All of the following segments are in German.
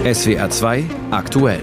SWR 2 aktuell.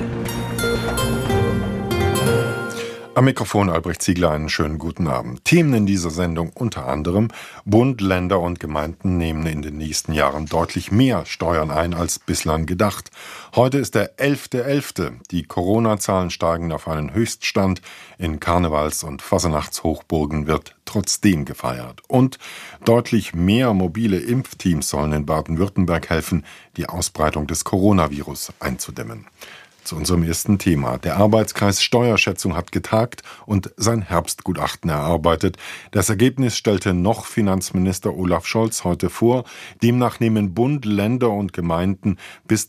Am Mikrofon Albrecht Ziegler, einen schönen guten Abend. Themen in dieser Sendung unter anderem: Bund, Länder und Gemeinden nehmen in den nächsten Jahren deutlich mehr Steuern ein als bislang gedacht. Heute ist der 11.11. Die Corona-Zahlen steigen auf einen Höchststand. In Karnevals- und Fasernachtshochburgen wird trotzdem gefeiert. Und deutlich mehr mobile Impfteams sollen in Baden-Württemberg helfen, die Ausbreitung des Coronavirus einzudämmen. Zu unserem ersten Thema. Der Arbeitskreis Steuerschätzung hat getagt und sein Herbstgutachten erarbeitet. Das Ergebnis stellte noch Finanzminister Olaf Scholz heute vor. Demnach nehmen Bund, Länder und Gemeinden bis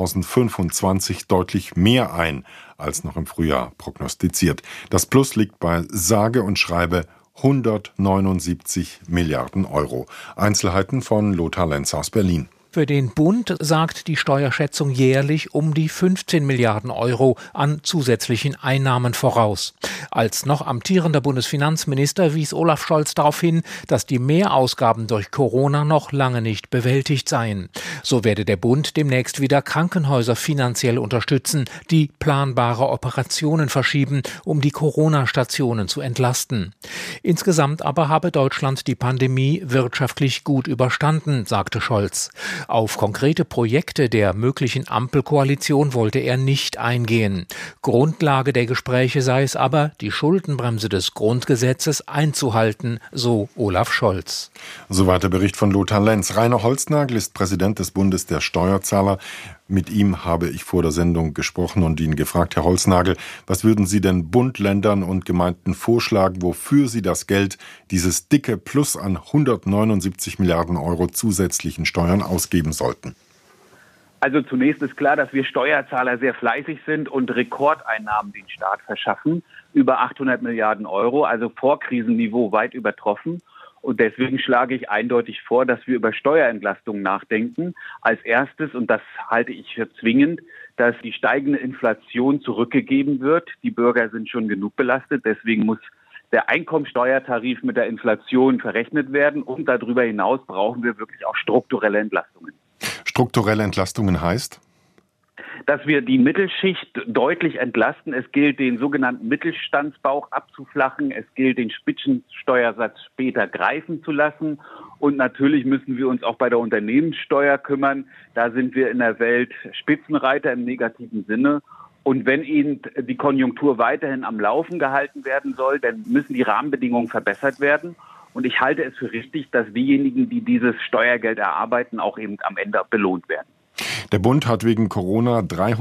2025 deutlich mehr ein, als noch im Frühjahr prognostiziert. Das Plus liegt bei sage und schreibe 179 Milliarden Euro. Einzelheiten von Lothar Lenz aus Berlin. Für den Bund sagt die Steuerschätzung jährlich um die 15 Milliarden Euro an zusätzlichen Einnahmen voraus. Als noch amtierender Bundesfinanzminister wies Olaf Scholz darauf hin, dass die Mehrausgaben durch Corona noch lange nicht bewältigt seien. So werde der Bund demnächst wieder Krankenhäuser finanziell unterstützen, die planbare Operationen verschieben, um die Corona-Stationen zu entlasten. Insgesamt aber habe Deutschland die Pandemie wirtschaftlich gut überstanden, sagte Scholz. Auf konkrete Projekte der möglichen Ampelkoalition wollte er nicht eingehen. Grundlage der Gespräche sei es aber, die Schuldenbremse des Grundgesetzes einzuhalten, so Olaf Scholz. Soweit der Bericht von Lothar Lenz. Rainer Holznagel ist Präsident des Bundes der Steuerzahler. Mit ihm habe ich vor der Sendung gesprochen und ihn gefragt: Herr Holznagel, was würden Sie denn Bund, Ländern und Gemeinden vorschlagen, wofür Sie das Geld, dieses dicke Plus an 179 Milliarden Euro zusätzlichen Steuern ausgeben sollten? Also zunächst ist klar, dass wir Steuerzahler sehr fleißig sind und Rekordeinnahmen den Staat verschaffen. Über 800 Milliarden Euro, also Vorkrisenniveau weit übertroffen. Und deswegen schlage ich eindeutig vor, dass wir über Steuerentlastungen nachdenken. Als erstes, und das halte ich für zwingend, dass die steigende Inflation zurückgegeben wird. Die Bürger sind schon genug belastet. Deswegen muss der Einkommensteuertarif mit der Inflation verrechnet werden. Und darüber hinaus brauchen wir wirklich auch strukturelle Entlastungen. Strukturelle Entlastungen heißt? Dass wir die Mittelschicht deutlich entlasten. Es gilt, den sogenannten Mittelstandsbauch abzuflachen. Es gilt, den Spitzensteuersatz später greifen zu lassen. Und natürlich müssen wir uns auch bei der Unternehmenssteuer kümmern. Da sind wir in der Welt Spitzenreiter im negativen Sinne. Und wenn eben die Konjunktur weiterhin am Laufen gehalten werden soll, dann müssen die Rahmenbedingungen verbessert werden. Und ich halte es für richtig, dass diejenigen, die dieses Steuergeld erarbeiten, auch eben am Ende belohnt werden. Der Bund hat wegen Corona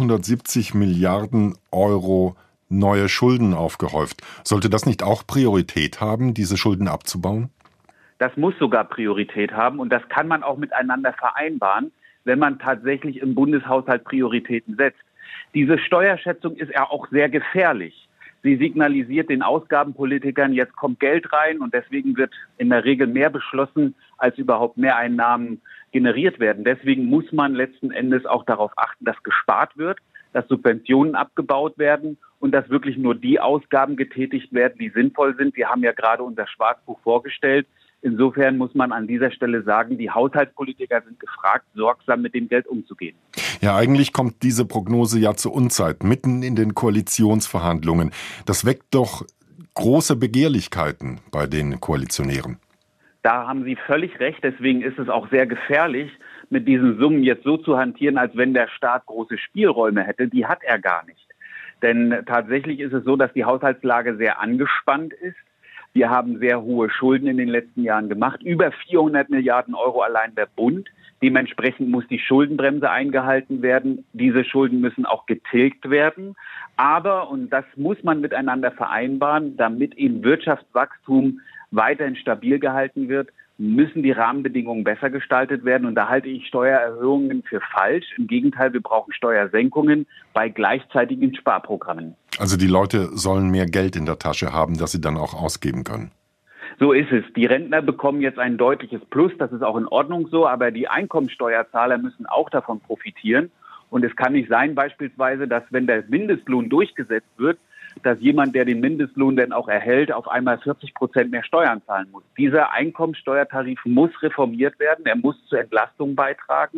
370 Milliarden Euro neue Schulden aufgehäuft. Sollte das nicht auch Priorität haben, diese Schulden abzubauen? Das muss sogar Priorität haben und das kann man auch miteinander vereinbaren, wenn man tatsächlich im Bundeshaushalt Prioritäten setzt. Diese Steuerschätzung ist ja auch sehr gefährlich. Sie signalisiert den Ausgabenpolitikern, jetzt kommt Geld rein und deswegen wird in der Regel mehr beschlossen, als überhaupt Mehreinnahmen generiert werden. Deswegen muss man letzten Endes auch darauf achten, dass gespart wird, dass Subventionen abgebaut werden und dass wirklich nur die Ausgaben getätigt werden, die sinnvoll sind. Wir haben ja gerade unser Schwarzbuch vorgestellt. Insofern muss man an dieser Stelle sagen, die Haushaltspolitiker sind gefragt, sorgsam mit dem Geld umzugehen. Ja, eigentlich kommt diese Prognose ja zur Unzeit, mitten in den Koalitionsverhandlungen. Das weckt doch große Begehrlichkeiten bei den Koalitionären. Da haben Sie völlig recht. Deswegen ist es auch sehr gefährlich, mit diesen Summen jetzt so zu hantieren, als wenn der Staat große Spielräume hätte. Die hat er gar nicht. Denn tatsächlich ist es so, dass die Haushaltslage sehr angespannt ist. Wir haben sehr hohe Schulden in den letzten Jahren gemacht. Über 400 Milliarden Euro allein der Bund. Dementsprechend muss die Schuldenbremse eingehalten werden. Diese Schulden müssen auch getilgt werden. Aber, und das muss man miteinander vereinbaren, damit eben Wirtschaftswachstum weiterhin stabil gehalten wird, müssen die Rahmenbedingungen besser gestaltet werden. Und da halte ich Steuererhöhungen für falsch. Im Gegenteil, wir brauchen Steuersenkungen bei gleichzeitigen Sparprogrammen. Also die Leute sollen mehr Geld in der Tasche haben, das sie dann auch ausgeben können. So ist es. Die Rentner bekommen jetzt ein deutliches Plus. Das ist auch in Ordnung so. Aber die Einkommensteuerzahler müssen auch davon profitieren. Und es kann nicht sein beispielsweise, dass wenn der Mindestlohn durchgesetzt wird, dass jemand, der den Mindestlohn denn auch erhält, auf einmal 40% mehr Steuern zahlen muss. Dieser Einkommensteuertarif muss reformiert werden. Er muss zur Entlastung beitragen.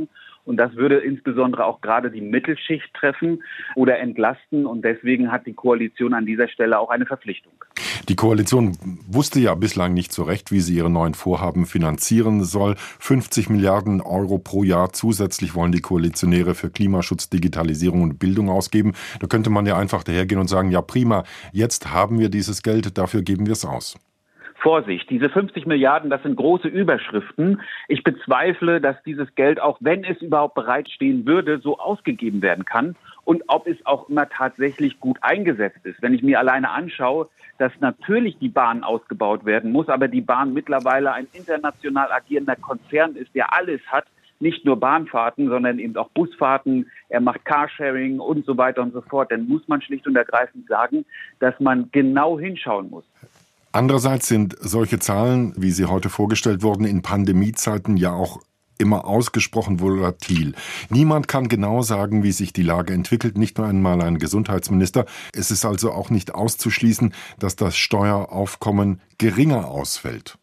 Und das würde insbesondere auch gerade die Mittelschicht treffen oder entlasten. Und deswegen hat die Koalition an dieser Stelle auch eine Verpflichtung. Die Koalition wusste ja bislang nicht so recht, wie sie ihre neuen Vorhaben finanzieren soll. 50 Milliarden Euro pro Jahr zusätzlich wollen die Koalitionäre für Klimaschutz, Digitalisierung und Bildung ausgeben. Da könnte man ja einfach dahergehen und sagen, ja prima, jetzt haben wir dieses Geld, dafür geben wir es aus. Vorsicht, diese 50 Milliarden, das sind große Überschriften. Ich bezweifle, dass dieses Geld, auch wenn es überhaupt bereitstehen würde, so ausgegeben werden kann und ob es auch immer tatsächlich gut eingesetzt ist. Wenn ich mir alleine anschaue, dass natürlich die Bahn ausgebaut werden muss, aber die Bahn mittlerweile ein international agierender Konzern ist, der alles hat, nicht nur Bahnfahrten, sondern eben auch Busfahrten, er macht Carsharing und so weiter und so fort, dann muss man schlicht und ergreifend sagen, dass man genau hinschauen muss. Andererseits sind solche Zahlen, wie sie heute vorgestellt wurden, in Pandemiezeiten ja auch immer ausgesprochen volatil. Niemand kann genau sagen, wie sich die Lage entwickelt, nicht nur einmal ein Gesundheitsminister. Es ist also auch nicht auszuschließen, dass das Steueraufkommen geringer ausfällt.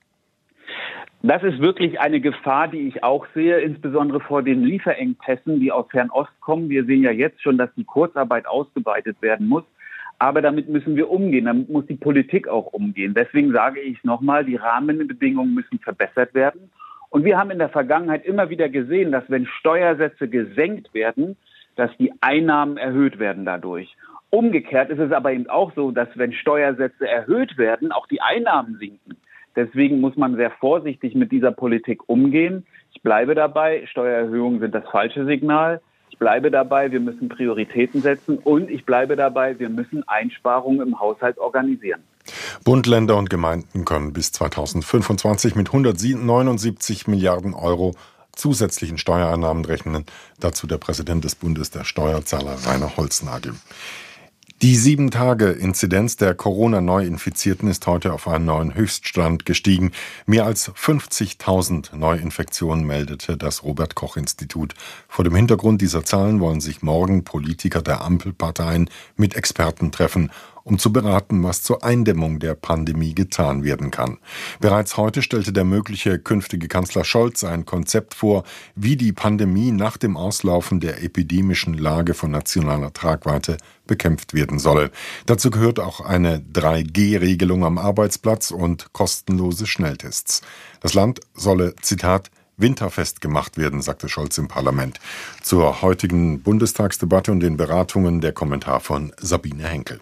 Das ist wirklich eine Gefahr, die ich auch sehe, insbesondere vor den Lieferengpässen, die aus Fernost kommen. Wir sehen ja jetzt schon, dass die Kurzarbeit ausgeweitet werden muss. Aber damit müssen wir umgehen, damit muss die Politik auch umgehen. Deswegen sage ich nochmal, die Rahmenbedingungen müssen verbessert werden. Und wir haben in der Vergangenheit immer wieder gesehen, dass wenn Steuersätze gesenkt werden, dass die Einnahmen erhöht werden dadurch. Umgekehrt ist es aber eben auch so, dass wenn Steuersätze erhöht werden, auch die Einnahmen sinken. Deswegen muss man sehr vorsichtig mit dieser Politik umgehen. Ich bleibe dabei, Steuererhöhungen sind das falsche Signal. Ich bleibe dabei, wir müssen Prioritäten setzen und ich bleibe dabei, wir müssen Einsparungen im Haushalt organisieren. Bund, Länder und Gemeinden können bis 2025 mit 179 Milliarden Euro zusätzlichen Steuereinnahmen rechnen. Dazu der Präsident des Bundes der Steuerzahler, Rainer Holznagel. Die 7-Tage-Inzidenz der Corona-Neuinfizierten ist heute auf einen neuen Höchststand gestiegen. Mehr als 50.000 Neuinfektionen meldete das Robert-Koch-Institut. Vor dem Hintergrund dieser Zahlen wollen sich morgen Politiker der Ampelparteien mit Experten treffen, um zu beraten, was zur Eindämmung der Pandemie getan werden kann. Bereits heute stellte der mögliche künftige Kanzler Scholz ein Konzept vor, wie die Pandemie nach dem Auslaufen der epidemischen Lage von nationaler Tragweite bekämpft werden solle. Dazu gehört auch eine 3G-Regelung am Arbeitsplatz und kostenlose Schnelltests. Das Land solle, Zitat, winterfest gemacht werden, sagte Scholz im Parlament. Zur heutigen Bundestagsdebatte und den Beratungen der Kommentar von Sabine Henkel.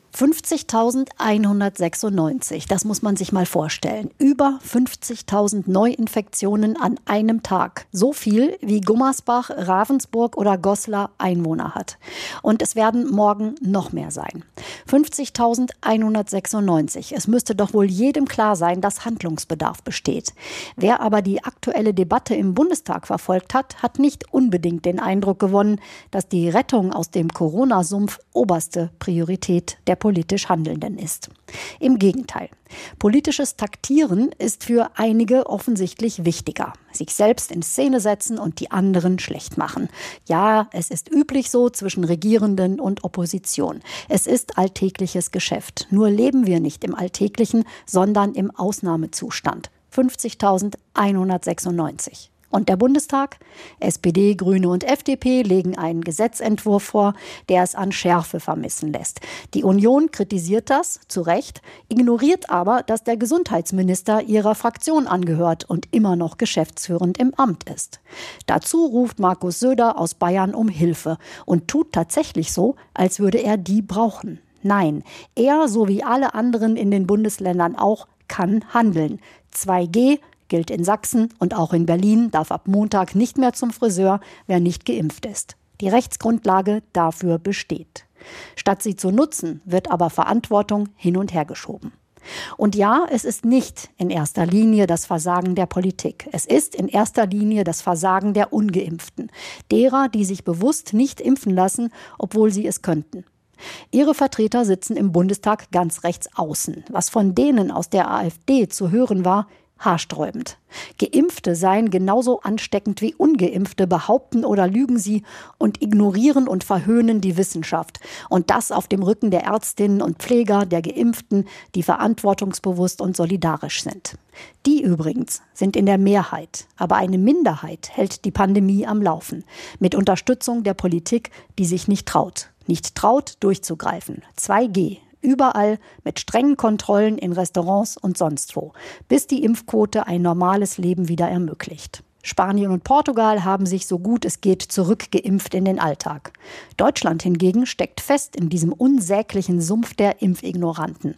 50.196, das muss man sich mal vorstellen. Über 50.000 Neuinfektionen an einem Tag. So viel wie Gummersbach, Ravensburg oder Goslar Einwohner hat. Und es werden morgen noch mehr sein. 50.196. Es müsste doch wohl jedem klar sein, dass Handlungsbedarf besteht. Wer aber die aktuelle Debatte im Bundestag verfolgt hat, hat nicht unbedingt den Eindruck gewonnen, dass die Rettung aus dem Corona-Sumpf oberste Priorität der politisch Handelnden ist. Im Gegenteil. Politisches Taktieren ist für einige offensichtlich wichtiger. Sich selbst in Szene setzen und die anderen schlecht machen. Ja, es ist üblich so zwischen Regierenden und Opposition. Es ist alltägliches Geschäft. Nur leben wir nicht im Alltäglichen, sondern im Ausnahmezustand. 50.196. Und der Bundestag? SPD, Grüne und FDP legen einen Gesetzentwurf vor, der es an Schärfe vermissen lässt. Die Union kritisiert das, zu Recht, ignoriert aber, dass der Gesundheitsminister ihrer Fraktion angehört und immer noch geschäftsführend im Amt ist. Dazu ruft Markus Söder aus Bayern um Hilfe und tut tatsächlich so, als würde er die brauchen. Nein, er, so wie alle anderen in den Bundesländern auch, kann handeln. 2G gilt in Sachsen und auch in Berlin, darf ab Montag nicht mehr zum Friseur, wer nicht geimpft ist. Die Rechtsgrundlage dafür besteht. Statt sie zu nutzen, wird aber Verantwortung hin und her geschoben. Und ja, es ist nicht in erster Linie das Versagen der Politik. Es ist in erster Linie das Versagen der Ungeimpften. Derer, die sich bewusst nicht impfen lassen, obwohl sie es könnten. Ihre Vertreter sitzen im Bundestag ganz rechts außen. Was von denen aus der AfD zu hören war, Haarsträubend. Geimpfte seien genauso ansteckend wie Ungeimpfte, behaupten oder lügen sie und ignorieren und verhöhnen die Wissenschaft. Und das auf dem Rücken der Ärztinnen und Pfleger, der Geimpften, die verantwortungsbewusst und solidarisch sind. Die übrigens sind in der Mehrheit, aber eine Minderheit hält die Pandemie am Laufen. Mit Unterstützung der Politik, die sich nicht traut durchzugreifen. 2G. Überall mit strengen Kontrollen in Restaurants und sonst wo, bis die Impfquote ein normales Leben wieder ermöglicht. Spanien und Portugal haben sich so gut es geht zurückgeimpft in den Alltag. Deutschland hingegen steckt fest in diesem unsäglichen Sumpf der Impfignoranten.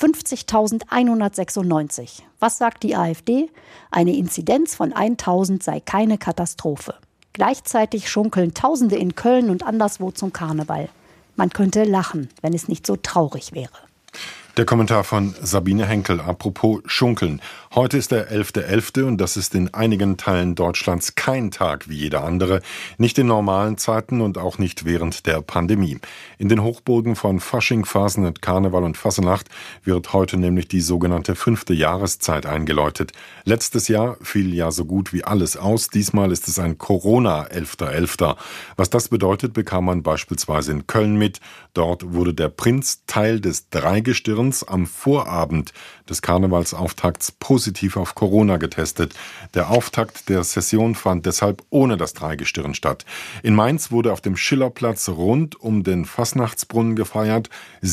50.196. Was sagt die AfD? Eine Inzidenz von 1.000 sei keine Katastrophe. Gleichzeitig schunkeln Tausende in Köln und anderswo zum Karneval. Man könnte lachen, wenn es nicht so traurig wäre. Der Kommentar von Sabine Henkel. Apropos Schunkeln. Heute ist der 11.11. und das ist in einigen Teilen Deutschlands kein Tag wie jeder andere. Nicht in normalen Zeiten und auch nicht während der Pandemie. In den Hochburgen von Fasching, Fasnet, Karneval und Fassenacht wird heute nämlich die sogenannte 5. Jahreszeit eingeläutet. Letztes Jahr fiel ja so gut wie alles aus. Diesmal ist es ein Corona-11.11. Was das bedeutet, bekam man beispielsweise in Köln mit. Dort wurde der Prinz Teil des Dreigestirns am Vorabend des Karnevalsauftakts positiv auf Corona getestet. Der Auftakt der Session fand deshalb ohne das Dreigestirn statt. In Mainz wurde auf dem Schillerplatz rund um den Fasnachtsbrunnen gefeiert.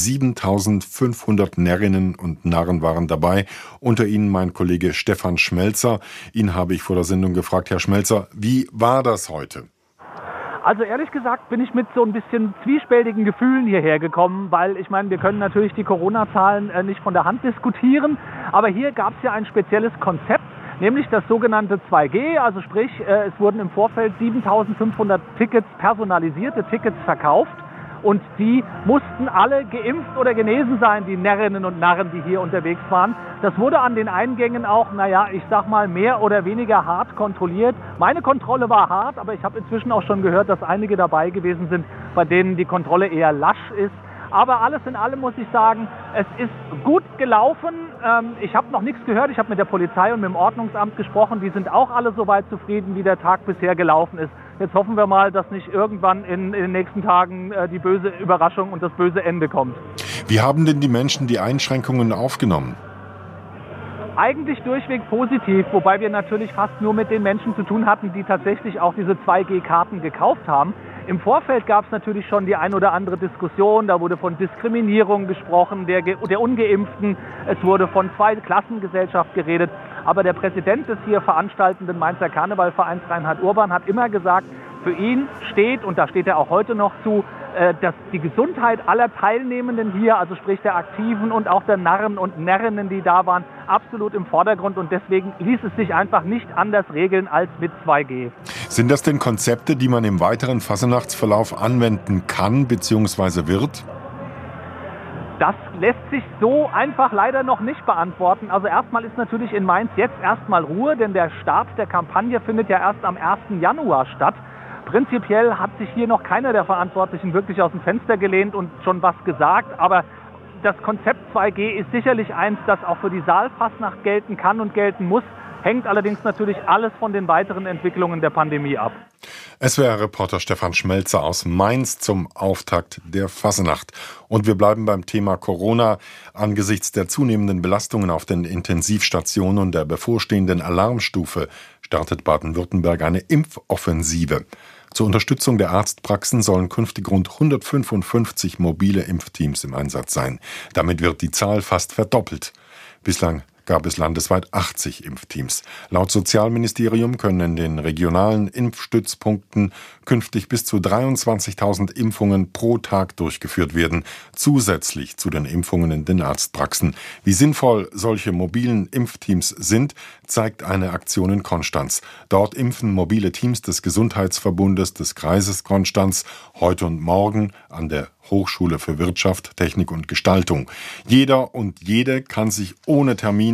7.500 Närrinnen und Narren waren dabei. Unter ihnen mein Kollege Stefan Schmelzer. Ihn habe ich vor der Sendung gefragt, Herr Schmelzer, wie war das heute? Also ehrlich gesagt bin ich mit so ein bisschen zwiespältigen Gefühlen hierher gekommen, weil ich meine, wir können natürlich die Corona-Zahlen nicht von der Hand diskutieren, aber hier gab es ja ein spezielles Konzept, nämlich das sogenannte 2G, also sprich, es wurden im Vorfeld 7.500 Tickets, personalisierte Tickets verkauft. Und die mussten alle geimpft oder genesen sein, die Närrinnen und Narren, die hier unterwegs waren. Das wurde an den Eingängen auch, ich sag mal, mehr oder weniger hart kontrolliert. Meine Kontrolle war hart, aber ich habe inzwischen auch schon gehört, dass einige dabei gewesen sind, bei denen die Kontrolle eher lasch ist. Aber alles in allem muss ich sagen, es ist gut gelaufen. Ich habe noch nichts gehört. Ich habe mit der Polizei und mit dem Ordnungsamt gesprochen. Die sind auch alle soweit zufrieden, wie der Tag bisher gelaufen ist. Jetzt hoffen wir mal, dass nicht irgendwann in den nächsten Tagen die böse Überraschung und das böse Ende kommt. Wie haben denn die Menschen die Einschränkungen aufgenommen? Eigentlich durchweg positiv, wobei wir natürlich fast nur mit den Menschen zu tun hatten, die tatsächlich auch diese 2G-Karten gekauft haben. Im Vorfeld gab es natürlich schon die ein oder andere Diskussion, da wurde von Diskriminierung gesprochen, der Ungeimpften, es wurde von Zweiklassengesellschaft geredet. Aber der Präsident des hier veranstaltenden Mainzer Karnevalvereins, Reinhard Urban, hat immer gesagt, für ihn steht, und da steht er auch heute noch zu, dass die Gesundheit aller Teilnehmenden hier, also sprich der Aktiven und auch der Narren und Närrinnen, die da waren, absolut im Vordergrund. Und deswegen ließ es sich einfach nicht anders regeln als mit 2G. Sind das denn Konzepte, die man im weiteren Fasnachtsverlauf anwenden kann bzw. wird? Das lässt sich so einfach leider noch nicht beantworten. Also erstmal ist natürlich in Mainz jetzt erstmal Ruhe, denn der Start der Kampagne findet ja erst am 1. Januar statt. Prinzipiell hat sich hier noch keiner der Verantwortlichen wirklich aus dem Fenster gelehnt und schon was gesagt. Aber das Konzept 2G ist sicherlich eins, das auch für die Saalfastnacht gelten kann und gelten muss. Hängt allerdings natürlich alles von den weiteren Entwicklungen der Pandemie ab. SWR-Reporter Stefan Schmelzer aus Mainz zum Auftakt der Fasnacht. Und wir bleiben beim Thema Corona. Angesichts der zunehmenden Belastungen auf den Intensivstationen und der bevorstehenden Alarmstufe startet Baden-Württemberg eine Impfoffensive. Zur Unterstützung der Arztpraxen sollen künftig rund 155 mobile Impfteams im Einsatz sein. Damit wird die Zahl fast verdoppelt. Bislang gab es landesweit 80 Impfteams. Laut Sozialministerium können in den regionalen Impfstützpunkten künftig bis zu 23.000 Impfungen pro Tag durchgeführt werden, zusätzlich zu den Impfungen in den Arztpraxen. Wie sinnvoll solche mobilen Impfteams sind, zeigt eine Aktion in Konstanz. Dort impfen mobile Teams des Gesundheitsverbundes des Kreises Konstanz heute und morgen an der Hochschule für Wirtschaft, Technik und Gestaltung. Jeder und jede kann sich ohne Termin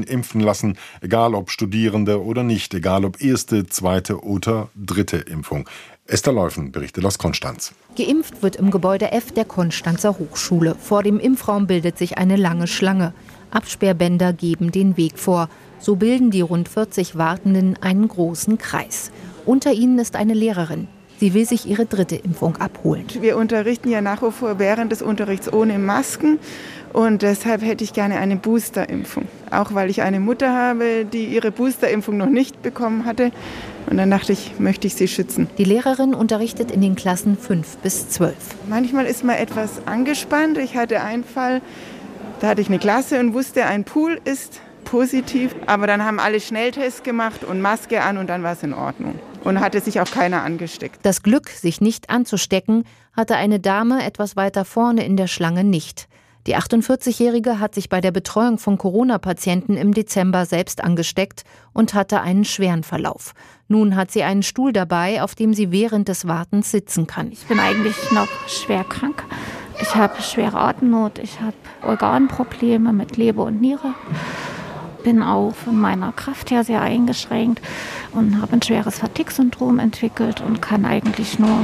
Termin impfen lassen, egal ob Studierende oder nicht, egal ob erste, zweite oder dritte Impfung. Esther Leufen berichtet aus Konstanz. Geimpft wird im Gebäude F der Konstanzer Hochschule. Vor dem Impfraum bildet sich eine lange Schlange. Absperrbänder geben den Weg vor. So bilden die rund 40 Wartenden einen großen Kreis. Unter ihnen ist eine Lehrerin. Sie will sich ihre dritte Impfung abholen. Wir unterrichten ja nach wie vor während des Unterrichts ohne Masken. Und deshalb hätte ich gerne eine Boosterimpfung. Auch weil ich eine Mutter habe, die ihre Boosterimpfung noch nicht bekommen hatte. Und dann dachte ich, möchte ich sie schützen. Die Lehrerin unterrichtet in den Klassen 5 bis 12. Manchmal ist man etwas angespannt. Ich hatte einen Fall, da hatte ich eine Klasse und wusste, ein Pool ist positiv. Aber dann haben alle Schnelltests gemacht und Maske an und dann war es in Ordnung. Und hatte sich auch keiner angesteckt. Das Glück, sich nicht anzustecken, hatte eine Dame etwas weiter vorne in der Schlange nicht. Die 48-Jährige hat sich bei der Betreuung von Corona-Patienten im Dezember selbst angesteckt und hatte einen schweren Verlauf. Nun hat sie einen Stuhl dabei, auf dem sie während des Wartens sitzen kann. Ich bin eigentlich noch schwer krank. Ich habe schwere Atemnot, ich habe Organprobleme mit Leber und Niere. Bin auch von meiner Kraft her sehr eingeschränkt und habe ein schweres Fatigue-Syndrom entwickelt und kann eigentlich nur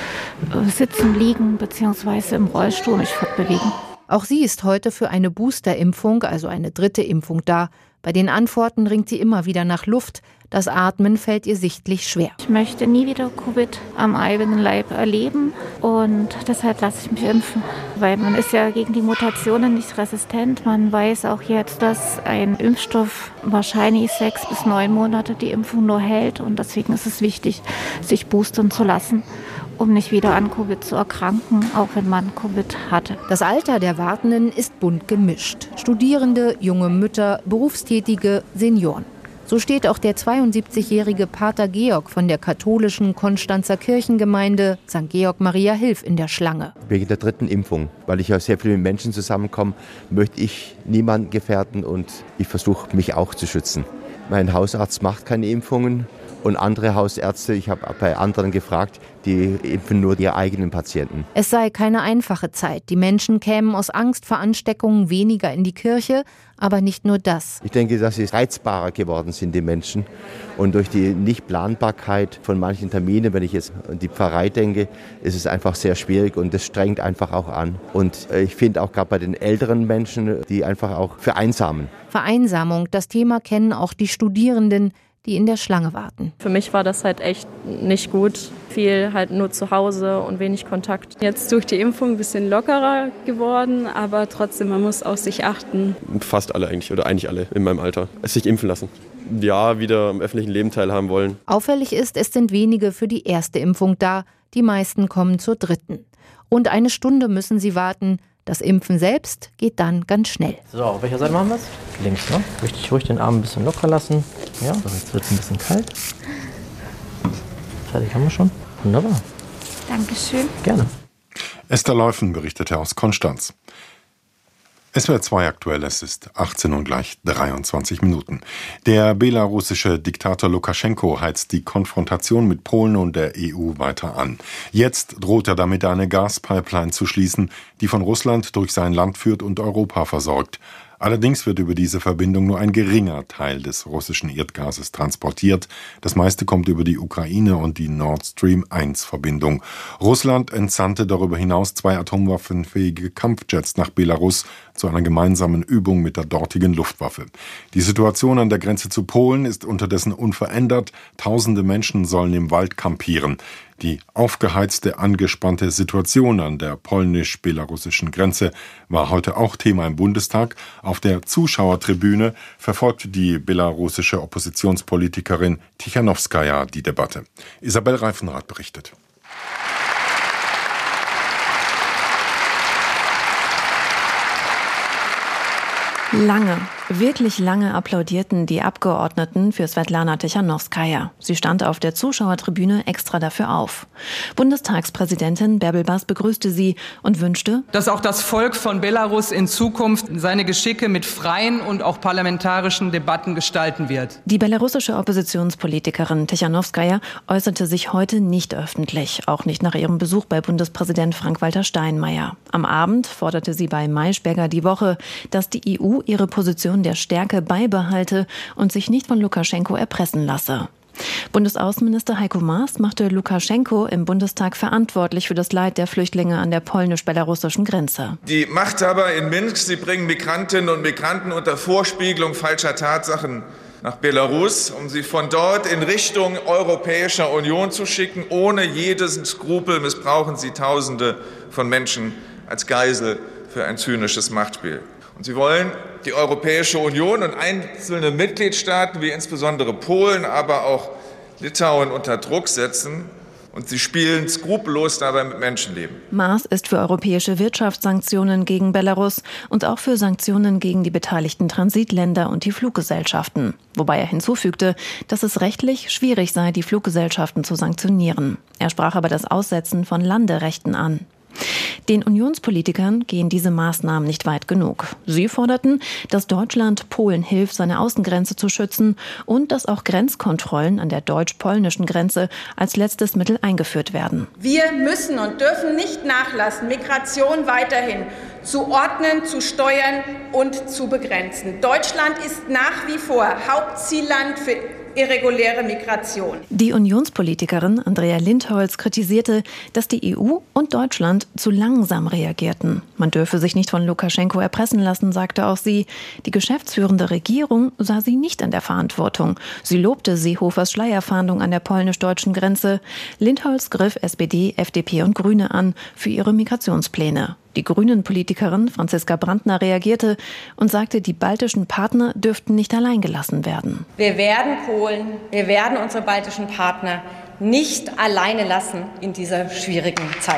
sitzen, liegen bzw. im Rollstuhl mich fortbewegen. Auch sie ist heute für eine Boosterimpfung, also eine dritte Impfung, da. Bei den Antworten ringt sie immer wieder nach Luft. Das Atmen fällt ihr sichtlich schwer. Ich möchte nie wieder Covid am eigenen Leib erleben und deshalb lasse ich mich impfen. Weil man ist ja gegen die Mutationen nicht resistent. Man weiß auch jetzt, dass ein Impfstoff wahrscheinlich 6 bis 9 Monate die Impfung nur hält. Und deswegen ist es wichtig, sich boostern zu lassen, um nicht wieder an Covid zu erkranken, auch wenn man Covid hatte. Das Alter der Wartenden ist bunt gemischt. Studierende, junge Mütter, Berufstätige, Senioren. So steht auch der 72-jährige Pater Georg von der katholischen Konstanzer Kirchengemeinde St. Georg Maria Hilf in der Schlange. Wegen der dritten Impfung, weil ich ja sehr viel mit Menschen zusammenkomme, möchte ich niemanden gefährden und ich versuche mich auch zu schützen. Mein Hausarzt macht keine Impfungen. Und andere Hausärzte, ich habe bei anderen gefragt, die impfen nur ihre eigenen Patienten. Es sei keine einfache Zeit. Die Menschen kämen aus Angst vor Ansteckungen weniger in die Kirche, aber nicht nur das. Ich denke, dass sie reizbarer geworden sind, die Menschen. Und durch die Nichtplanbarkeit von manchen Terminen, wenn ich jetzt an die Pfarrei denke, ist es einfach sehr schwierig und das strengt einfach auch an. Und ich finde auch gerade bei den älteren Menschen, die einfach auch vereinsamen. Vereinsamung, das Thema kennen auch die Studierenden, die in der Schlange warten. Für mich war das halt echt nicht gut. Viel halt nur zu Hause und wenig Kontakt. Jetzt durch die Impfung ein bisschen lockerer geworden, aber trotzdem, man muss auf sich achten. Fast alle eigentlich, oder eigentlich alle in meinem Alter. Sich impfen lassen. Ja, wieder am öffentlichen Leben teilhaben wollen. Auffällig ist, es sind wenige für die erste Impfung da. Die meisten kommen zur dritten. Rund eine Stunde müssen sie warten. Das Impfen selbst geht dann ganz schnell. So, auf welcher Seite machen wir es? Links, ne? Richtig ruhig den Arm ein bisschen locker lassen. Ja, so, jetzt wird es ein bisschen kalt. Fertig haben wir schon. Wunderbar. Dankeschön. Gerne. Esther Leufen berichtete aus Konstanz. SWR 2 aktuell, es ist 18 und gleich 23 Minuten. Der belarussische Diktator Lukaschenko heizt die Konfrontation mit Polen und der EU weiter an. Jetzt droht er damit, eine Gaspipeline zu schließen, die von Russland durch sein Land führt und Europa versorgt. Allerdings wird über diese Verbindung nur ein geringer Teil des russischen Erdgases transportiert. Das meiste kommt über die Ukraine und die Nord Stream 1 Verbindung. Russland entsandte darüber hinaus 2 atomwaffenfähige Kampfjets nach Belarus zu einer gemeinsamen Übung mit der dortigen Luftwaffe. Die Situation an der Grenze zu Polen ist unterdessen unverändert. Tausende Menschen sollen im Wald kampieren. Die aufgeheizte, angespannte Situation an der polnisch-belarussischen Grenze war heute auch Thema im Bundestag. Auf der Zuschauertribüne verfolgte die belarussische Oppositionspolitikerin Tichanowskaja die Debatte. Isabel Reifenrath berichtet. Lange, wirklich lange applaudierten die Abgeordneten für Svetlana Tichanowskaja. Sie stand auf der Zuschauertribüne extra dafür auf. Bundestagspräsidentin Bärbel Bass begrüßte sie und wünschte, dass auch das Volk von Belarus in Zukunft seine Geschicke mit freien und auch parlamentarischen Debatten gestalten wird. Die belarussische Oppositionspolitikerin Tichanowskaja äußerte sich heute nicht öffentlich, auch nicht nach ihrem Besuch bei Bundespräsident Frank-Walter Steinmeier. Am Abend forderte sie bei Maischberger die Woche, dass die EU ihre Position Position der Stärke beibehalte und sich nicht von Lukaschenko erpressen lasse. Bundesaußenminister Heiko Maas machte Lukaschenko im Bundestag verantwortlich für das Leid der Flüchtlinge an der polnisch-belarussischen Grenze. Die Machthaber in Minsk, sie bringen Migrantinnen und Migranten unter Vorspiegelung falscher Tatsachen nach Belarus, um sie von dort in Richtung Europäischer Union zu schicken. Ohne jeden Skrupel missbrauchen sie Tausende von Menschen als Geisel für ein zynisches Machtspiel. Und sie wollen die Europäische Union und einzelne Mitgliedstaaten wie insbesondere Polen, aber auch Litauen unter Druck setzen. Und sie spielen skrupellos dabei mit Menschenleben. Maas ist für europäische Wirtschaftssanktionen gegen Belarus und auch für Sanktionen gegen die beteiligten Transitländer und die Fluggesellschaften. Wobei er hinzufügte, dass es rechtlich schwierig sei, die Fluggesellschaften zu sanktionieren. Er sprach aber das Aussetzen von Landerechten an. Den Unionspolitikern gehen diese Maßnahmen nicht weit genug. Sie forderten, dass Deutschland Polen hilft, seine Außengrenze zu schützen und dass auch Grenzkontrollen an der deutsch-polnischen Grenze als letztes Mittel eingeführt werden. Wir müssen und dürfen nicht nachlassen, Migration weiterhin zu ordnen, zu steuern und zu begrenzen. Deutschland ist nach wie vor Hauptzielland für irreguläre Migration. Die Unionspolitikerin Andrea Lindholz kritisierte, dass die EU und Deutschland zu langsam reagierten. Man dürfe sich nicht von Lukaschenko erpressen lassen, sagte auch sie. Die geschäftsführende Regierung sah sie nicht an der Verantwortung. Sie lobte Seehofers Schleierfahndung an der polnisch-deutschen Grenze. Lindholz griff SPD, FDP und Grüne an für ihre Migrationspläne. Die Grünen-Politikerin Franziska Brandner reagierte und sagte, die baltischen Partner dürften nicht allein gelassen werden. Wir werden Polen, wir werden unsere baltischen Partner nicht alleine lassen in dieser schwierigen Zeit.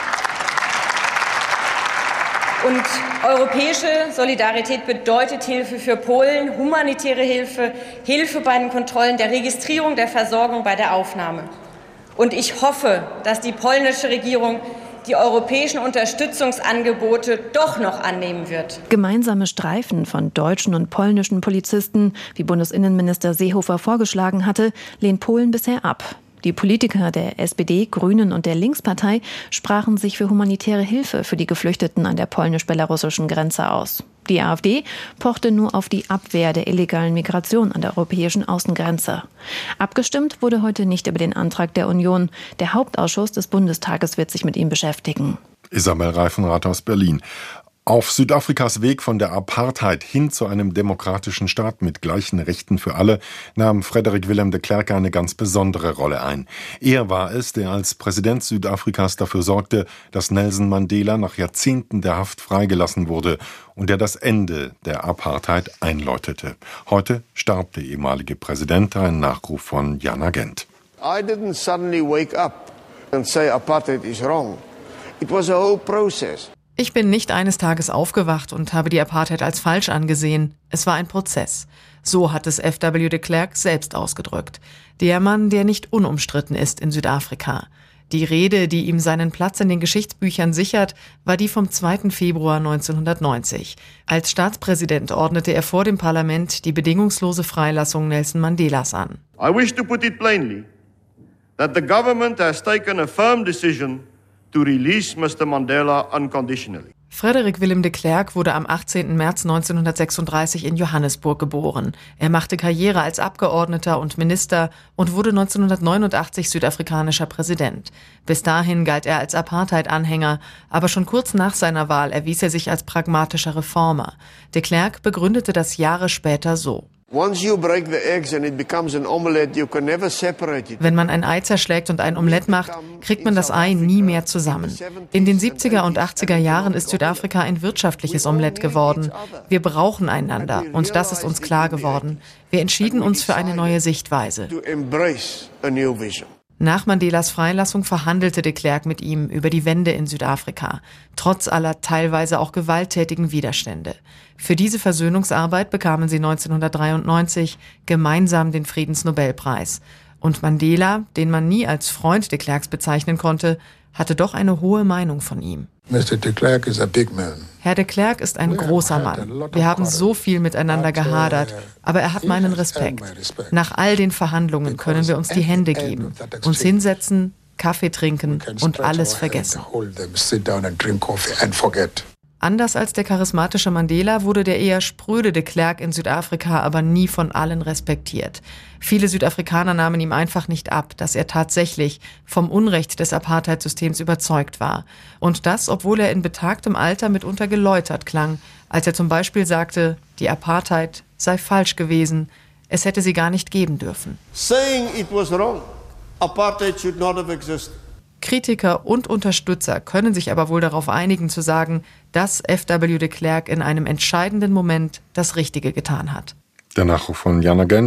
Und europäische Solidarität bedeutet Hilfe für Polen, humanitäre Hilfe, Hilfe bei den Kontrollen, der Registrierung, der Versorgung, bei der Aufnahme. Und ich hoffe, dass die polnische Regierung die europäischen Unterstützungsangebote doch noch annehmen wird. Gemeinsame Streifen von deutschen und polnischen Polizisten, wie Bundesinnenminister Seehofer vorgeschlagen hatte, lehnt Polen bisher ab. Die Politiker der SPD, Grünen und der Linkspartei sprachen sich für humanitäre Hilfe für die Geflüchteten an der polnisch-belarussischen Grenze aus. Die AfD pochte nur auf die Abwehr der illegalen Migration an der europäischen Außengrenze. Abgestimmt wurde heute nicht über den Antrag der Union. Der Hauptausschuss des Bundestages wird sich mit ihm beschäftigen. Isabel Reifenrath aus Berlin. Auf Südafrikas Weg von der Apartheid hin zu einem demokratischen Staat mit gleichen Rechten für alle nahm Frederik Willem de Klerk eine ganz besondere Rolle ein. Er war es, der als Präsident Südafrikas dafür sorgte, dass Nelson Mandela nach Jahrzehnten der Haft freigelassen wurde und der das Ende der Apartheid einläutete. Heute starb der ehemalige Präsident, ein Nachruf von Jana Gent. I didn't suddenly wake up and say apartheid is wrong. It was a whole process. Ich bin nicht eines Tages aufgewacht und habe die Apartheid als falsch angesehen. Es war ein Prozess. So hat es F.W. de Klerk selbst ausgedrückt. Der Mann, der nicht unumstritten ist in Südafrika. Die Rede, die ihm seinen Platz in den Geschichtsbüchern sichert, war die vom 2. Februar 1990. Als Staatspräsident ordnete er vor dem Parlament die bedingungslose Freilassung Nelson Mandelas an. I wish to put it plainly that the government has taken a firm decision to release Mr. Mandela unconditionally. Frederik Willem de Klerk wurde am 18. März 1936 in Johannesburg geboren. Er machte Karriere als Abgeordneter und Minister und wurde 1989 südafrikanischer Präsident. Bis dahin galt er als Apartheid-Anhänger, aber schon kurz nach seiner Wahl erwies er sich als pragmatischer Reformer. De Klerk begründete das Jahre später so: Wenn man ein Ei zerschlägt und ein Omelett macht, kriegt man das Ei nie mehr zusammen. In den 70er und 80er Jahren ist Südafrika ein wirtschaftliches Omelett geworden. Wir brauchen einander und das ist uns klar geworden. Wir entschieden uns für eine neue Sichtweise. Nach Mandelas Freilassung verhandelte de Klerk mit ihm über die Wende in Südafrika, trotz aller teilweise auch gewalttätigen Widerstände. Für diese Versöhnungsarbeit bekamen sie 1993 gemeinsam den Friedensnobelpreis. Und Mandela, den man nie als Freund de Klerks bezeichnen konnte, hatte doch eine hohe Meinung von ihm. Mr. de Klerk is a big man. Herr de Klerk ist ein großer Mann. Wir haben so viel miteinander gehadert, aber er hat meinen Respekt. Nach all den Verhandlungen können wir uns die Hände geben, uns hinsetzen, Kaffee trinken und alles vergessen. Anders als der charismatische Mandela wurde der eher spröde de Klerk in Südafrika aber nie von allen respektiert. Viele Südafrikaner nahmen ihm einfach nicht ab, dass er tatsächlich vom Unrecht des Apartheidsystems überzeugt war. Und das, obwohl er in betagtem Alter mitunter geläutert klang, als er zum Beispiel sagte, die Apartheid sei falsch gewesen, es hätte sie gar nicht geben dürfen. Saying it was wrong. Apartheid should not have existed. Kritiker und Unterstützer können sich aber wohl darauf einigen zu sagen, dass F.W. de Klerk in einem entscheidenden Moment das Richtige getan hat. Der Nachruf von Jana Gent.